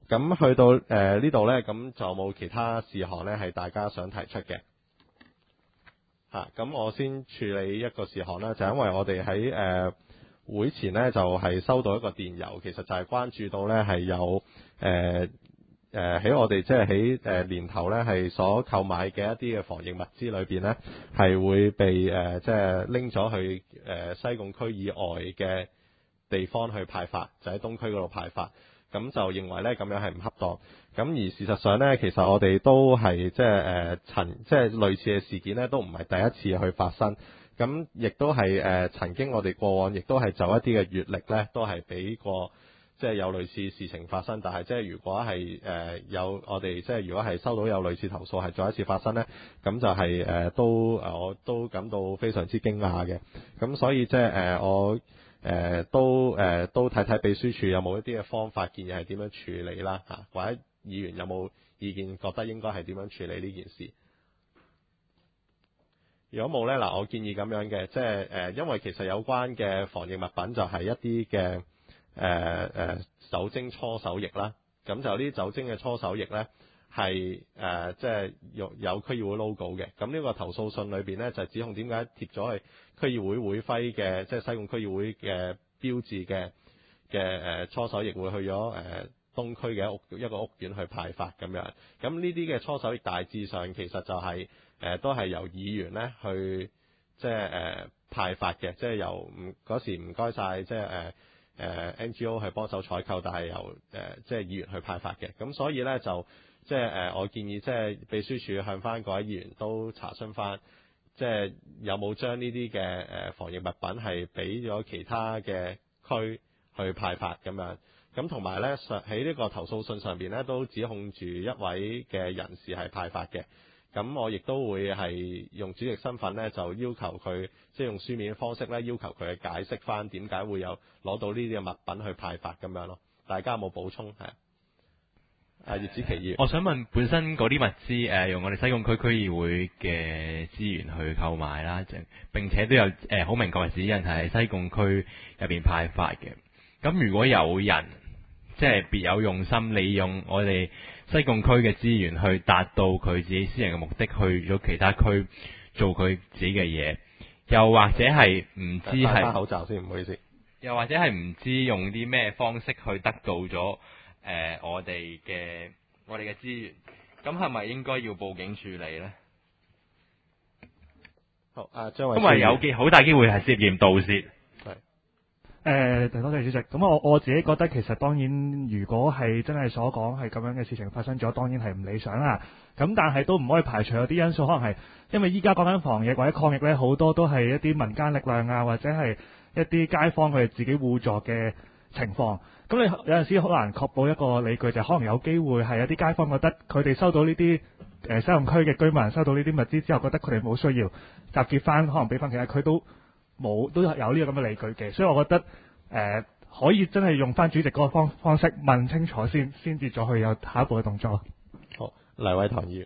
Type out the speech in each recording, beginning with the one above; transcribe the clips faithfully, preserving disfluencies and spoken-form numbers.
咁去到誒、呃、呢度呢，咁就冇其他事項呢係大家想提出嘅。嚇，咁我先處理一個事項啦，就因為我哋喺誒會前呢，就係、是、收到一個電郵，其實就係關注到呢係有誒誒喺我哋即係喺誒年頭呢係所購買嘅一啲嘅防疫物資裏邊呢，係會被誒即係拎咗去誒、呃、西貢區以外嘅地方去派發，就喺東區嗰度派發。咁就認為呢咁樣係唔恰當。咁而事實上呢，其實我哋都係即係誒曾即係類似嘅事件呢，都唔係第一次去發生。咁亦都係誒、呃、曾經我哋過往亦都係就一啲嘅月曆呢，都係俾過即係有類似事情發生。但係即係如果係誒、呃、有我哋即係如果係收到有類似投訴係再一次發生呢，咁就係、是、誒、呃、都誒我都感到非常之驚訝嘅。咁所以即係誒我。誒、呃、都誒、呃、都睇睇秘書處有冇一啲嘅方法建議係點樣處理啦嚇，或者議員有冇意見覺得應該係點樣處理呢件事？如果冇呢，嗱，我建議咁樣嘅，即係誒，因為其實有關嘅防疫物品就係一啲嘅誒誒酒精搓手液啦，咁就呢啲酒精嘅搓手液呢，係誒即係有有區議會 logo 嘅，咁呢個投訴信裏邊呢，就指控點解貼咗去區議會會徽嘅，即係西貢區議會嘅標誌嘅嘅誒搓手液會去咗誒、呃、東區嘅屋一個屋苑去派發咁樣。咁呢啲嘅搓手液大致上其實就係、是、誒、呃、都係由議員咧去即係誒、呃、派發嘅，即係由唔嗰時唔該晒即係誒誒 N G O 去幫手採購，但係由誒、呃、即係議員去派發嘅。咁所以咧就即係誒、呃、我建議即係秘書處向翻各位議員都查詢翻。即係有冇將呢啲嘅誒防疫物品係俾咗其他嘅區去派發咁樣？咁同埋呢，上喺呢個投訴信上邊呢，都指控住一位嘅人士係派發嘅。咁我亦都會係用主席身份呢，就要求佢即係用書面方式呢，要求佢去解釋翻點解會有攞到呢啲嘅物品去派發咁樣咯。大家有冇補充？係。啊，葉子琪議員， 我想問本身嗰啲物資誒、呃，用我哋西貢區區議會嘅資源去購買啦，並且都有誒好、呃、明確嘅指引係西貢區入邊派發嘅。咁如果有人即係別有用心，利用我哋西貢區嘅資源去達到佢自己私人嘅目的，去咗其他區做佢自己嘅嘢，又或者係唔知係戴口罩先，唔好意思。 又或者係唔知用啲咩方式去得到咗。誒、呃，我哋嘅我哋嘅資源，咁係咪應該要報警處理呢？ 好，啊張偉， 因為有機好大機會係涉嫌盜竊。 係。 誒，多謝主席。咁我我自己覺得其實當然，如果係真係所講係咁樣嘅事情發生咗，當然係唔理想啦。咁但係都唔可以排除有啲因素，可能係因為依家講緊防疫或者抗疫呢，好多都係一啲民間力量啊，或者係一啲街坊佢哋自己互助嘅情況。咁你有陣時好難確保一個理據，就係、可能有機會係有啲街坊覺得佢哋收到呢啲誒西貢區嘅居民收到呢啲物資之後，覺得佢哋冇需要集結翻，可能俾翻其他區都冇都有呢個咁嘅理據嘅。所以我覺得誒、呃、可以真係用翻主席嗰個方方式問清楚先，先至再去有下一步嘅動作。 好，黎偉堂議員，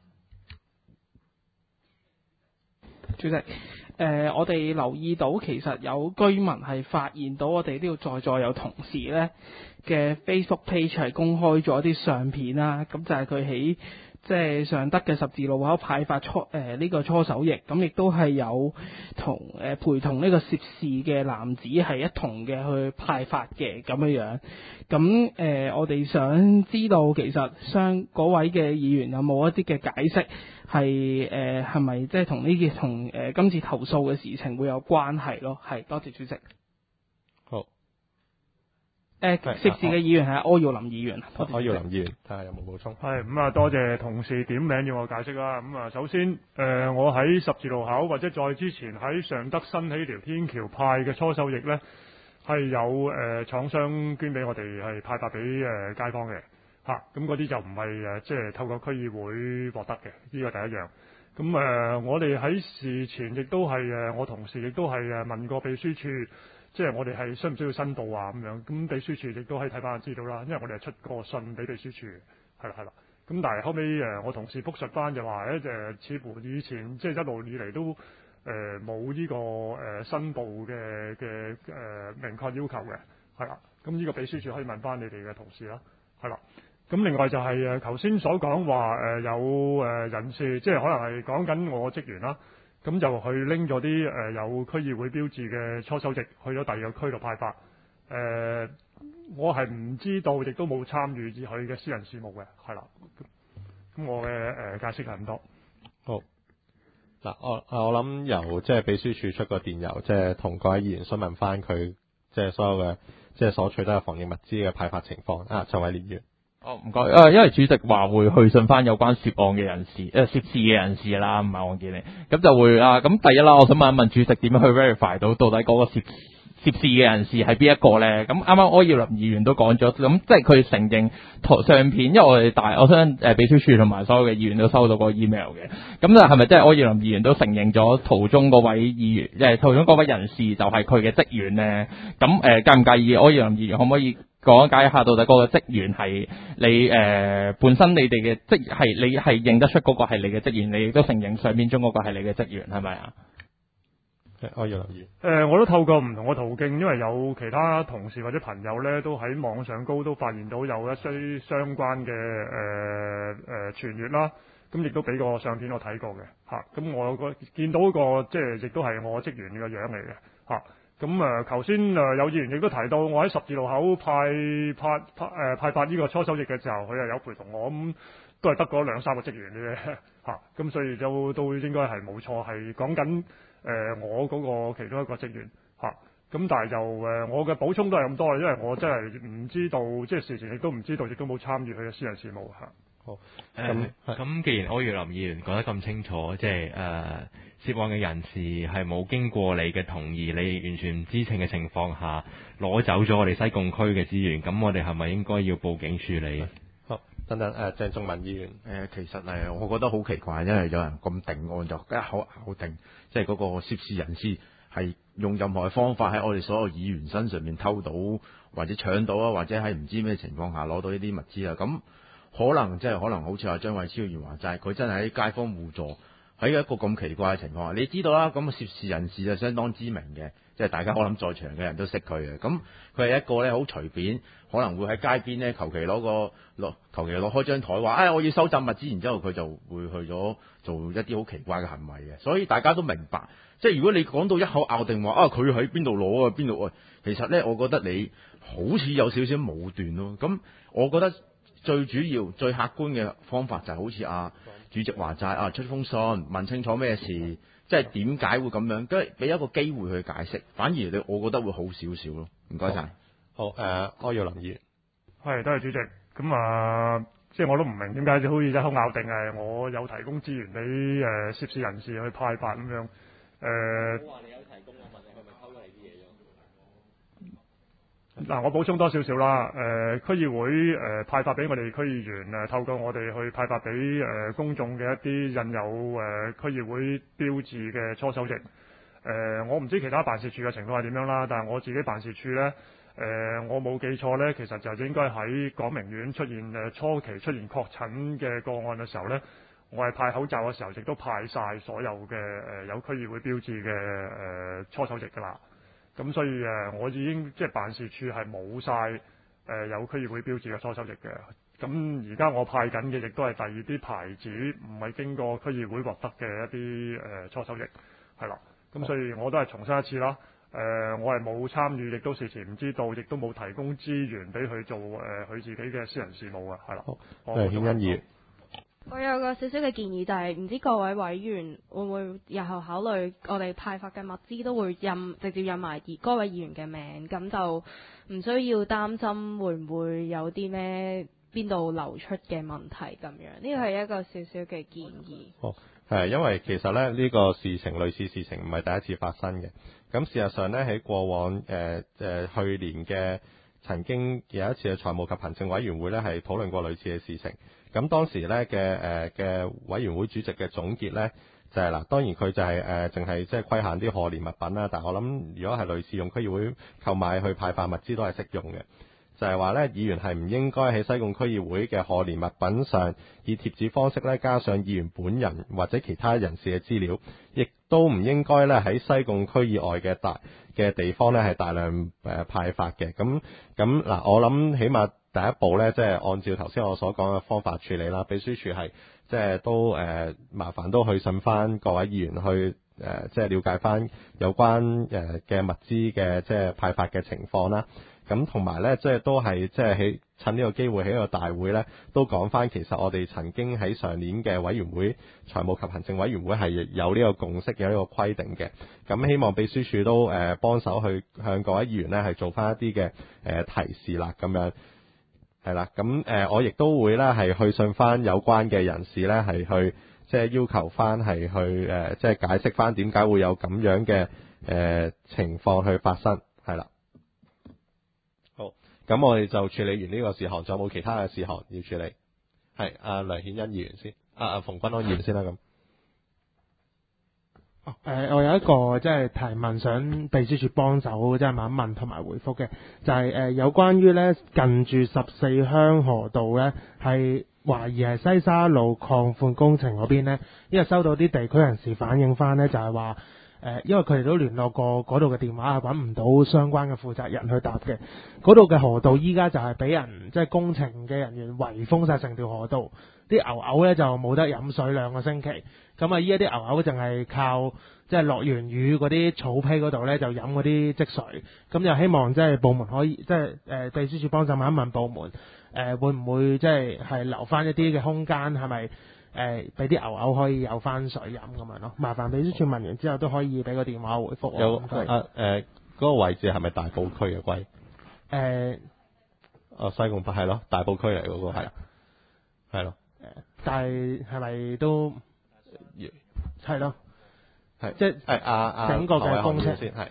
主席。誒、呃，我哋留意到其實有居民係發現到我哋呢度在座有同事呢嘅 Facebook page 係公開咗啲相片啦，咁就係佢喺即係尚德嘅十字路口派發搓誒呢個搓手液，咁亦都係有同誒、呃、陪同呢個涉事嘅男子係一同嘅去派發嘅咁樣樣。咁誒、呃，我哋想知道其實相嗰位嘅議員有冇一啲嘅解釋？係誒係咪即係同呢件同誒今次投訴嘅事情會有關係咯？係，多謝主席。 好。誒、 呃、涉事嘅議員係柯耀林議員。 柯柯耀林議員，睇下有冇補充。 係咁啊，多謝同事點名要我解釋啦。咁啊，首先誒、呃，我喺十字路口或者再之前喺尚德新起條天橋派嘅搓手液咧，係有誒廠商捐俾我哋係派發俾誒、呃、街坊嘅。嚇，咁嗰啲就唔係誒，即係透過區議會獲得嘅，呢個第一樣。咁誒、呃，我哋喺事前亦都係誒，我同事亦都係誒問過秘書處，即係我哋係需唔需要申報啊咁樣。咁秘書處亦都可以睇翻資料啦，因為我哋係出過信俾秘書處，係啦係啦。咁但係後尾誒，我同事復述翻就話咧誒，似乎以前即係一路以嚟都誒冇呢個誒、呃、申報嘅嘅誒明確要求嘅，係啦。咁呢個秘書處可以問翻你哋嘅同事啦。係啦， 咁另外就係誒頭先所講話誒有誒人士，即係可能係講緊我職員啦，咁就去拎咗啲誒有區議會標誌嘅搓手液去咗第二個區度派發。誒、呃，我係唔知道，亦都冇參與佢嘅私人事務嘅，係啦。咁我嘅誒、呃、解釋係咁多。 好。嗱，我我諗由即係秘書處出個電郵，即係同各位議員詢問翻佢即係所有嘅即係所取得嘅防疫物資嘅派發情況。啊，陳偉烈議員。 哦，唔該。誒，因為主席話會去信翻有關涉案嘅人士，誒、呃、涉事嘅人士啦，唔係我見你，咁就會啊。咁第一啦，我想問一問主席點樣去 verify 到到底嗰個涉涉事嘅人士係邊一個咧？咁啱啱柯耀林議員都講咗，咁即係佢承認圖相片，因為我哋大，我相信誒秘書處同埋所有嘅議員都收到個 email 嘅。咁就係咪即係柯耀林議員都承認咗圖中嗰位議員，即係圖中嗰位人士就係佢嘅職員咧？咁誒、呃、介唔介意柯耀林議員可唔可以講解一下到底嗰個職員係你誒、呃、本身你哋嘅職係你係認得出嗰個係你嘅職員，你亦都承認相片中嗰個係你嘅職員係咪啊？ 我要留意。 誒、呃，我都透過唔同嘅途徑，因為有其他同事或者朋友咧，都喺網上高都發現到有一些相關嘅誒誒傳閱啦。咁亦都俾個相片我睇過嘅嚇。咁、啊、我個見到個即係亦都係我職員嘅樣嚟嘅嚇。咁誒頭先誒有議員亦都提到，我喺十字路口派派派誒、呃、派發呢個搓手液嘅時候，佢係有陪同我，咁都係得嗰兩三個職員嘅啫嚇。咁、啊、所以就都應該係冇錯，係講緊。誒、呃，我嗰個其中一個職員嚇，咁、啊、但係就誒、呃，我嘅補充都係咁多，因為我真係唔知道，即係事前亦都唔知道，亦都冇參與佢嘅私人事務嚇。啊、 好， 咁咁，既然柯耀林議員講得咁清楚，即係誒、呃、涉案嘅人士係冇經過你嘅同意，你完全唔知情嘅情況下攞走咗我哋西貢區嘅資源，咁我哋係咪應該要報警處理？ 好，等等誒，鄭仲文議員。誒、 呃，其實誒，我覺得好奇怪，因為有人咁定案就一口咬定。即係嗰個涉事人士係用任何嘅方法喺我哋所有議員身上面偷到或者搶到啊，或者喺唔知咩情況下攞到呢啲物資啊，咁可能即係可能好似阿張偉超議員話齋，佢真係喺街坊互助，喺一個咁奇怪嘅情況下，你知道啦，咁涉事人士就相當知名嘅，即係大家我諗在場嘅人都識佢嘅，咁佢係一個咧好隨便，可能會喺街邊咧求其攞個攞求其攞開張台話，哎我要收集物資，然之後佢就會去咗做一啲好奇怪嘅行為嘅，所以大家都明白，即係如果你講到一口咬定話啊佢喺邊度攞啊邊度啊，其實咧我覺得你好似有少少武斷咯，咁我覺得最主要最客觀嘅方法就係好似阿主席話齋啊，出封信問清楚咩事，即係點解會咁樣，跟住俾一個機會去解釋，反而你我覺得會好少少咯。唔該晒。 好誒，柯耀林議員。係， 多謝主席。咁啊，即係我都唔明點解好似一口咬定係我有提供資源俾誒、呃、涉事人士去派發咁樣誒。呃我話你有提供，我問你係咪偷咗你啲嘢咗？嗱，我補充多少少啦。誒、呃，區議會誒、呃、派發俾我哋區議員誒、呃，透過我哋去派發俾誒、呃、公眾嘅一啲印有誒、呃、區議會標誌嘅搓手液。誒、呃，我唔知其他辦事處嘅情況係點樣啦，但係我自己辦事處咧。誒、呃，我冇記錯咧，其實就應該喺廣明苑出現誒、呃、初期出現確診嘅個案嘅時候咧，我係派口罩嘅時候，亦都派晒所有嘅誒、呃、有區議會標誌嘅誒搓手液㗎啦。咁所以誒、呃，我已經即係辦事處係冇晒誒有區議會標誌嘅搓手液嘅。咁而家我派緊嘅亦都係第二啲牌子，唔係經過區議會獲得嘅一啲誒搓手液，係啦。咁所以我都係重申一次啦。誒、呃，我係冇參與，亦都事前唔知道，亦都冇提供資源俾佢做誒佢、呃、自己嘅私人事務啊，係啦。好， 係顯恩議。 我有個少少嘅建議，就係、是、唔知各位委員會唔會日後考慮我哋派發嘅物資都會印直接印埋嗰位議員嘅名，咁就唔需要擔心會唔會有啲咩邊度流出嘅問題咁樣。呢個係一個少少嘅建議。 好。係，因為其實咧呢、呢個事情類似事情唔係第一次發生嘅。咁事實上咧喺過往誒誒、呃呃、去年嘅曾經有一次嘅財務及行政委員會咧係討論過類似嘅事情。咁當時咧嘅誒嘅委員會主席嘅總結咧就係、是、嗱，當然佢就係誒淨係即係規限啲賀年物品啦。但係我諗如果係類似用區議會購買去派發物資都係適用嘅。就係話咧，議員係唔應該喺西貢區議會嘅賀年物品上以貼紙方式咧加上議員本人或者其他人士嘅資料，亦都唔應該咧喺西貢區以外嘅大嘅地方咧係大量誒派發嘅。咁咁嗱，我諗起碼第一步咧，即係按照頭先我所講嘅方法處理啦。秘書處係即係都誒、呃、麻煩都去信翻各位議員去誒、呃，即係了解翻有關誒嘅物資嘅即係派發嘅情況啦。咁同埋咧，即係都係即係喺趁呢個機會喺呢個大會咧，都講翻其實我哋曾經喺上年嘅委員會財務及行政委員會係有呢個共識，有呢個規定嘅。咁希望秘書處都誒、呃、幫手去向各位議員咧係做翻一啲嘅誒提示啦，咁樣係啦。咁誒、呃、我亦都會咧係去信翻有關嘅人士咧係去即係要求翻係去誒、呃、即係解釋翻點解會有咁樣嘅誒、呃、情況去發生，係啦。咁我哋就處理完呢個事項，仲有冇其他嘅事項要處理？係阿梁顯恩議員先，阿阿馮君安議員先啦咁。 哦，誒，我有一個即係提問，想秘書處幫手即係問一問同埋回覆嘅，就係、是、誒有關於咧近住十四鄉河道咧係懷疑係西沙路擴闊工程嗰邊咧，因為收到啲地區人士反映翻咧，就係話。誒，因為佢哋都聯絡過嗰度嘅電話，係揾唔到相關嘅負責人去答嘅。嗰度嘅河道依家就係俾人即係工程嘅人員圍封晒成條河道，啲牛牛咧就冇得飲水兩個星期。咁啊，依家啲牛牛淨係靠即係落完雨嗰啲草坯嗰度咧就飲嗰啲積水。咁就希望即係部門可以即係誒秘書處幫手問一問部門，誒、呃、會唔會即係係留翻一啲嘅空間，係咪？誒，俾啲牛牛可以有翻水飲咁樣咯，麻煩秘書處問完之後都可以俾個電話回覆我。有啊誒，嗰、 呃那個位置係咪大埔區嘅龜？誒、 呃， 哦西貢北係咯，大埔區嚟嗰個係，係咯。 誒，但係係咪都係咯？係即係係阿阿整個嘅公車先係。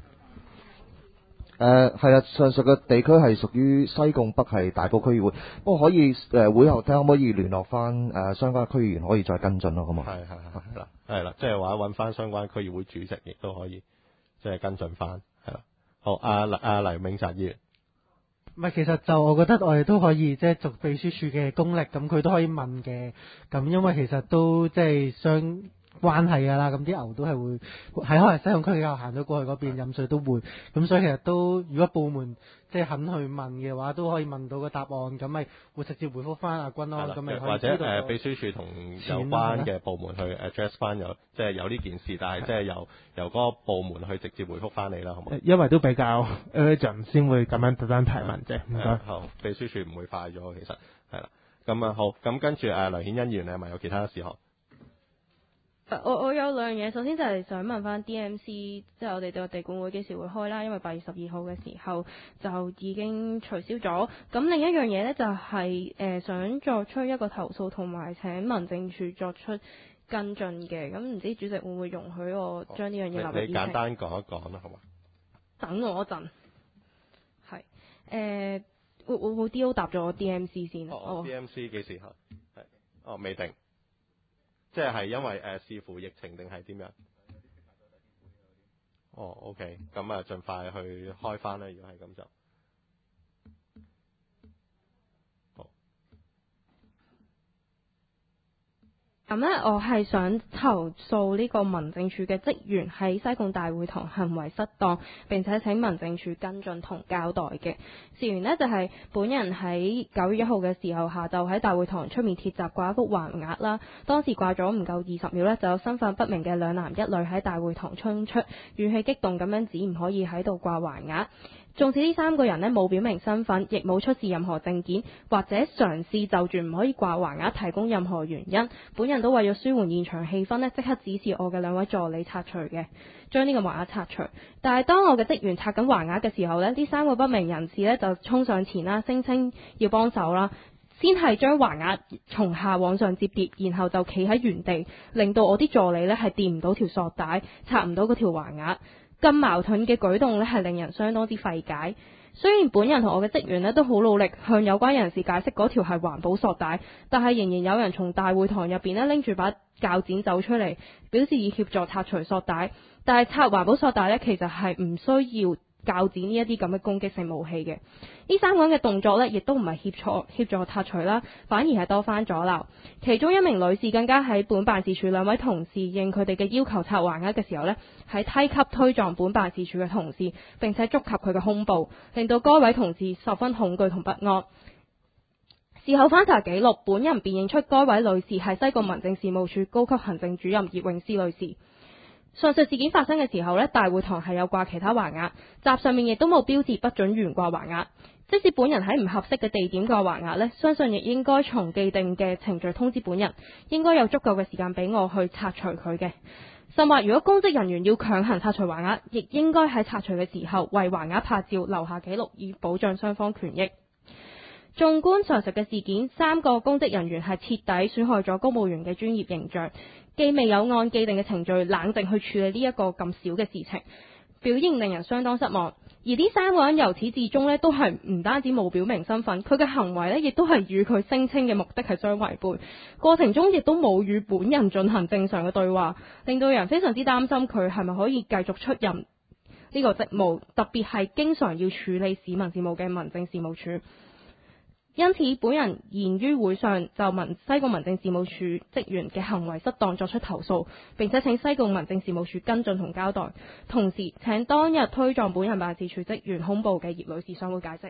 誒係啦，上述嘅地區係屬於西貢北係大埔區議會，不過可以誒、呃、會後睇可唔可以聯絡翻誒、呃、相關嘅區議員可以再跟進咯，好嘛？ 係係係係啦，係啦，即係話揾翻相關區議會主席，亦都可以即係跟進翻，係啦。好，阿阿黎永澤議員， 唔係，其實就我覺得我哋都可以即係做秘書處嘅功力，咁佢都可以問嘅，咁因為其實都即係相關係㗎啦，咁啲牛都係會喺可能西貢區嘅行咗過去嗰邊飲水都會，咁所以其實都如果部門即係肯去問嘅話，都可以問到個答案，咁咪會直接回覆翻阿君安，咁咪或者誒、呃、秘書處同有關嘅部門去 address 翻有即係有呢件事，但係即係由由嗰個部門去直接回覆翻你啦，好唔好？ 因為都比較 urgent 先會咁樣特登提問啫，唔該。 好，秘書處唔會快咗，其實係啦。咁啊好，咁跟住誒梁顯恩議員，你係咪有其他事項？ 我我有兩樣嘢，首先就係想問翻 D M C，即係我哋個地管會幾時會開啦？因為八月十二號嘅時候就已經取消咗。咁另一樣嘢呢，就係、是、誒、呃、想作出一個投訴，同埋請民政處作出跟進嘅。咁唔知主席會唔會容許我將呢樣嘢納入議程？ 你簡單講一講啦，好嘛？ 等我一陣，係誒會會會 D O 答咗 D M C 先。 哦 D M C 幾時開？係哦未定。即係因為誒、呃、視乎疫情定係點樣？哦，OK，咁啊，盡快去開翻啦。如果係咁就。 咁呢，我係想投訴呢個民政處嘅職員喺西貢大會堂行為失當，並且請民政處跟進同交代嘅。事緣呢，就係、是、本人喺九月一號嘅時候下晝喺大會堂出面鐵閘掛一幅橫額啦，當時掛咗唔夠二十秒呢，就有身份不明嘅兩男一女喺大會堂衝出，語氣激動咁樣指唔可以喺度掛橫額。縱使呢三個人呢冇表明身份，亦冇出示任何證件，或者嘗試就住唔可以掛橫額提供任何原因，本人都為咗舒緩現場氣氛呢，即刻指示我嘅兩位助理拆除嘅，將呢個橫額拆除。但係當我嘅職員拆緊橫額嘅時候呢，呢三個不明人士呢就衝上前啦，聲稱要幫手啦，先係將橫額從下往上摺疊，然後就企喺原地，令到我啲助理呢係掂唔到條索帶，拆唔到嗰條橫額。咁矛盾嘅舉動呢係令人相當之費解。雖然本人同我嘅職員呢都好努力向有關人士解釋嗰條係環保索帶，但係仍然有人從大會堂入邊呢拎住把鉸剪走出嚟，表示以協助拆除索帶。但係拆環保索帶呢，其實係唔需要鉸剪呢一啲咁嘅攻擊性武器嘅。呢三個人嘅動作呢，亦都唔係協助協助拆除啦，反而係多番阻撓。其中一名女士更加喺本辦事處兩位同事應佢哋嘅要求拆橫額嘅時候呢，喺梯級推撞本辦事處嘅同事，並且觸及佢嘅胸部，令到該位同事十分恐懼同不安。 事後翻查記錄，本人辨認出該位女士係西貢民政事務處高級行政主任葉詠詩女士。上述事件發生嘅時候呢，大會堂係有掛其他橫額，閘上面亦都冇標誌不准懸掛橫額。即使本人喺唔合適嘅地點掛橫額呢，相信亦應該從既定嘅程序通知本人，應該有足夠嘅時間俾我去拆除佢嘅。甚或如果公職人員要強行拆除橫額，亦應該喺拆除嘅時候為橫額拍照留下記錄，以保障雙方權益。縱觀上述嘅事件，三個公職人員係徹底損害咗公務員嘅專業形象，既未有按既定嘅程序冷靜去處理呢一個咁小嘅事情，表現令人相當失望。而呢三個人由始至終呢都係唔單止冇表明身份，佢嘅行為呢亦都係與佢聲稱嘅目的係相違背，過程中亦都冇與本人進行正常嘅對話，令到人非常之擔心佢係咪可以繼續出任呢個職務，特別係經常要處理市民事務嘅民政事務處。因此，本人現於會上就民西貢民政事務處職員嘅行為失當作出投訴，並且請西貢民政事務處跟進同交代。同時，請當日推撞本人辦事處職員胸部嘅葉女士上會解釋。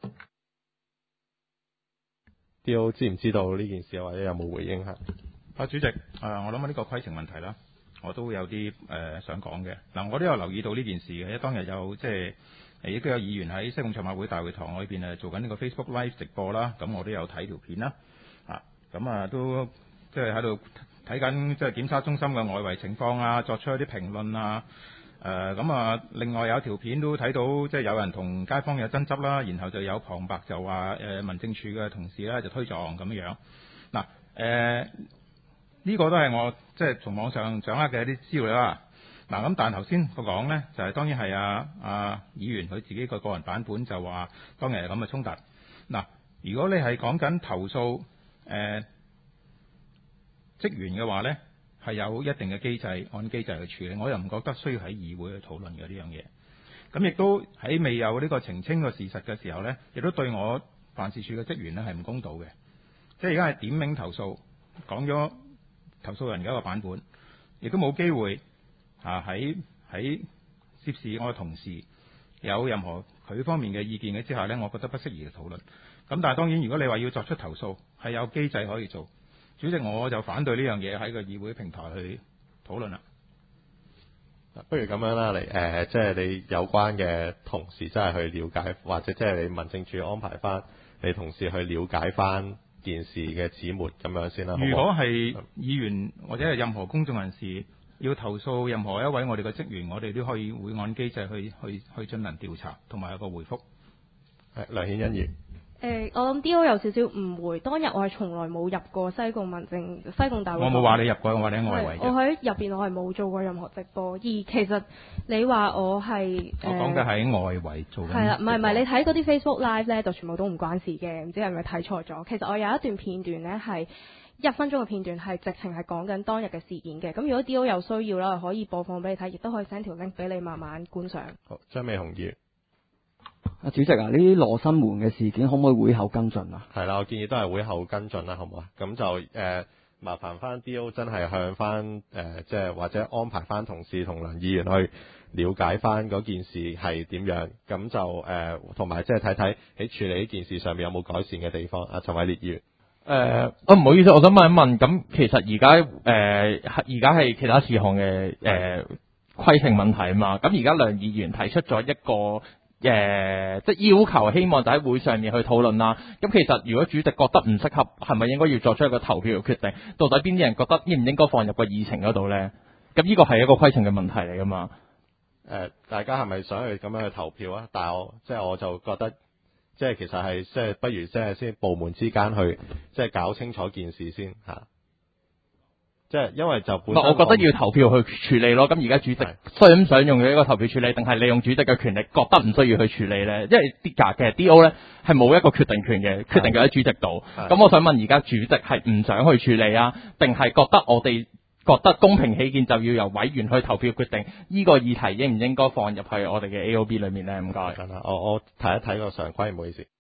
D O 知唔知道呢件事，或者有冇回應下？ 啊，主席，誒、呃，我諗呢個規程問題啦，我都有啲誒、呃、想講嘅。嗱，我都有留意到呢件事嘅，因為當日有即係。亦都有議員喺西貢賽馬會大會堂裏邊誒做緊呢個 Facebook Live 直播啦，咁我都有睇條片啦，啊，咁啊都即係喺度睇緊即係檢測中心嘅外圍情況啊，作出一啲評論啊，誒咁啊，另外有條片都睇到即係有人同街坊有爭執啦，然後就有旁白就話誒民政處嘅同事咧就推撞咁樣，嗱誒呢個都係我即係從網上掌握嘅一啲資料啦。嗱咁，但係頭先我講呢，就係、是、當然係啊啊議員佢自己個個人版本就話當日係咁嘅衝突。嗱，如果你係講緊投訴誒、呃、職員嘅話呢，係有一定嘅機制按機制去處理，我又唔覺得需要喺議會去討論嘅呢樣嘢。咁亦都喺未有呢個澄清嘅事實嘅時候呢，亦都對我辦事處嘅職員呢係唔公道嘅。即係而家係點名投訴，講咗投訴人嘅一個版本，亦都冇機會。啊！喺喺涉事我嘅同事有任何佢方面嘅意見嘅之下呢，我覺得不適宜嘅討論。咁但係當然，如果你話要作出投訴，係有機制可以做。主席，我就反對呢樣嘢喺個議會平台去討論啦。 不如咁樣啦，你誒、呃，即係你有關嘅同事真係去了解，或者即係你民政處安排翻你同事去了解翻件事嘅始末咁樣先啦。 如果係議員或者係任何公眾人士，要投訴任何一位我哋嘅職員，我哋都可以會按機制去去去進行調查，同埋有個回覆。 係梁顯欣議。 誒，我諗 D O 有少少誤會，當日我係從來冇入過西貢民政西貢大會堂。 我冇話你入過，我話你喺外圍。 我喺入邊，我係冇做過任何直播。而其實你話我係我講嘅喺外圍做緊。 係啦，唔係唔係，你睇嗰啲 Facebook Live 咧，就全部都唔關事嘅，唔知係咪睇錯咗？其實我有一段片段咧係。一分鐘嘅片段係直情係講緊當日嘅事件嘅，咁如果 D O 有需要啦，可以播放俾你睇，亦都可以 send 條 link 俾你慢慢觀賞。 好，張美雄議員。 啊，主席啊，呢啲羅生門嘅事件可唔可以會後跟進啊？ 係啦，我建議都係會後跟進啦，好唔好啊？咁就誒、呃、麻煩翻 D O 真係向翻誒、呃、即係或者安排翻同事同梁議員去了解翻嗰件事係點樣，咁就誒同埋即係睇睇喺處理呢件事上面有冇改善嘅地方。阿陳偉烈議員。 誒、呃，啊唔好意思，我想問一問，咁其實而家誒而家係其他事項嘅誒規程問題啊嘛，咁而家梁議員提出咗一個誒、呃、即係要求，希望就喺會上面去討論啦。咁其實如果主席覺得唔適合，係咪應該要作出一個投票嘅決定？到底邊啲人覺得應唔應該放入個議程嗰度咧？咁呢個係一個規程嘅問題嚟噶嘛？ 誒、呃，大家係咪想去咁樣去投票啊？但係我即係我就覺得。即係其實係即係不如即係先部門之間去即係搞清楚件事先嚇、啊，即係因為就本身我覺得要投票去處理咯。咁而家主席想唔想用呢個投票處理，定係利用主席嘅權力覺得唔需要去處理咧？因為啲架嘅 D O 咧係冇一個決定權嘅，決定權喺主席度。咁我想問而家主席係唔想去處理啊，定係覺得我哋覺得公平起見就要由委員去投票決定呢個議題應唔應該放入去我哋嘅 A O B 裏面咧？唔該。 我我睇一睇個常規，唔好意思。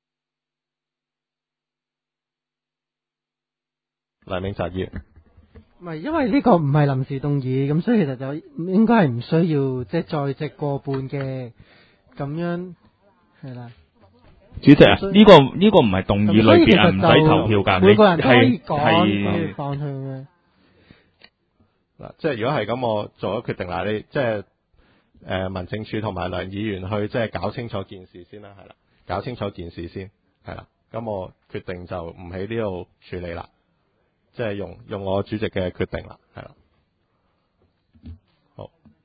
梁永澤議員。 唔係，因為呢個唔係臨時動議，咁所以其實就應該係唔需要即係在席過半嘅咁樣係啦。 主席啊，呢、個呢、個唔係動議類別啊，唔使投票㗎， 每個人都可以係講， 係可以放棄嘅。 嗱，即係如果係咁，我做咗決定啦，你即係誒民政處同埋梁議員去即係搞清楚件事先啦，係啦，搞清楚件事先，係啦，咁我決定就唔喺呢度處理啦，即係用用我主席嘅決定啦，係啦，好。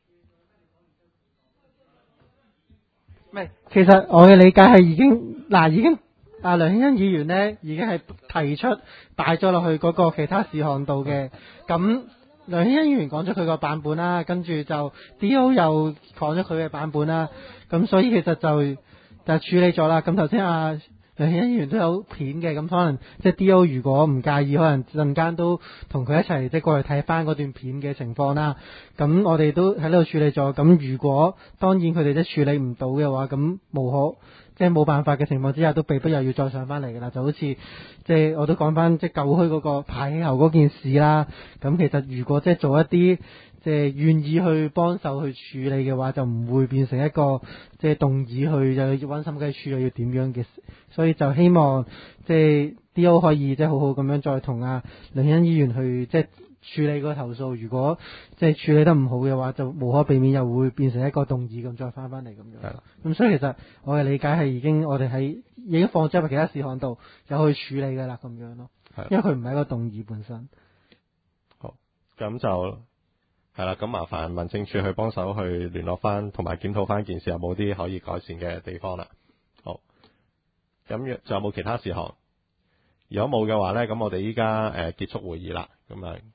唔係，其實我嘅理解係已經嗱，已經啊梁興恩議員呢已經係提出擺咗落去嗰個其他事項度嘅。咁梁興恩議員講咗佢個版本啦，跟住就 D O 又講咗佢嘅版本啦。咁所以其實就就處理咗啦。咁頭先啊梁興恩議員都有片嘅，咁可能即係 D O 如果唔介意，可能陣間都同佢一齊即係過嚟睇翻嗰段片嘅情況啦。咁我哋都喺呢度處理咗。咁如果當然佢哋即係處理唔到嘅話，咁無可即係冇辦法嘅情況之下，都被迫又要再上翻嚟㗎啦。就好似即係我都講翻即係舊墟嗰個排氣喉嗰件事啦。咁其實如果即係做一啲即係願意去幫手去處理嘅話，就唔會變成一個即係動議去又要溫心雞處理要點樣嘅，所以就希望即係 D O 可以即係好好咁樣再同阿梁欣議員去即係處理個投訴。如果即係處理得唔好嘅話，就無可避免又會變成一個動議咁再翻翻嚟咁樣。係啦。咁所以其實我嘅理解係已經我哋喺已經放咗喺其他事項度有去處理㗎啦咁樣咯。係。因為佢唔係一個動議本身。 好，咁就。係啦，咁麻煩民政處去幫手去聯絡翻，同埋檢討翻件事有冇啲可以改善嘅地方啦。好，咁仲有冇其他事項？如果冇嘅話呢，咁我哋依家誒結束會議啦。咁啊，